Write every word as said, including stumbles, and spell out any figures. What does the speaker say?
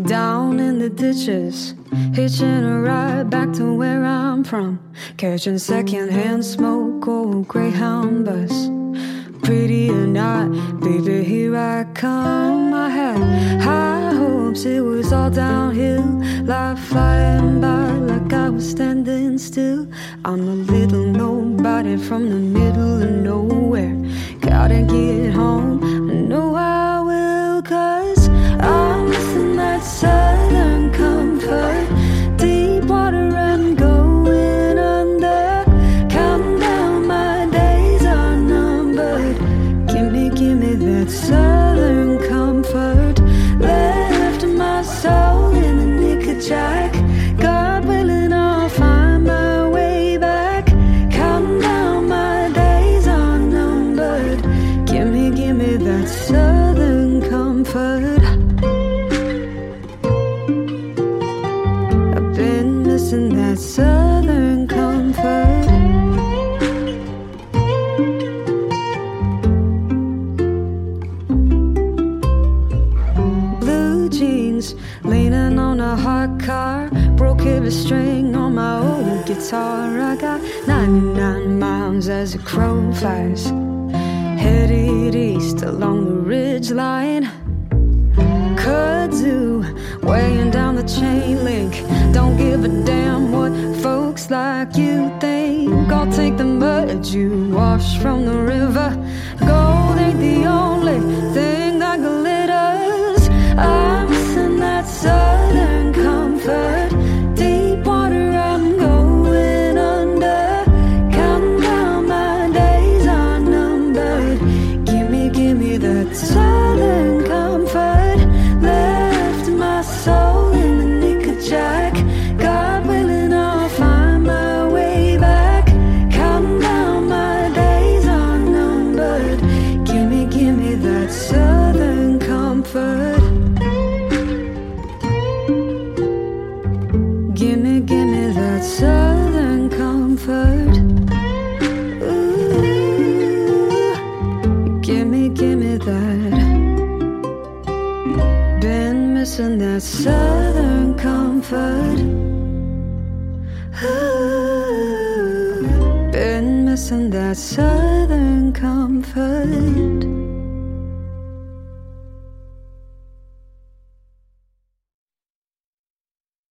down in the ditches, hitching a ride back to where I'm from, catching secondhand smoke, old Greyhound bus. Pretty or not, baby, here I come. I had high hopes, it was all downhill, life flying by like I was standing still. I'm a little nobody from the middle of nowhere, gotta get home, I know I will, cause I'm missing that southern comfort, deep water and going under, counting down my days are numbered. Give me, give me that southern comfort, left my soul in the knickerjack, God willing I'll find my way back, counting down my days are numbered. Give me, give me that southern comfort. I've been missing that southern comfort. Blue jeans, leaning on a hot car, broke every string on my old guitar. I got ninety-nine miles as a crow flies, headed east along the ridge line. Kudzu, weighing down the chain link, don't give a damn what folks like you think. I'll take the mud you wash from the river, gold ain't the only thing that glitters. I'm missing that southern comfort, deep water I'm going under, counting down my days are numbered. Give me, give me that southern comfort, left my soul in the knickerjack, God willing I'll find my way back, counting down my days are numbered. Give me, give me that southern comfort. Give me, give me that southern comfort. Ooh, give me, give me that. Been missing that southern comfort. Ooh, been missing that southern comfort.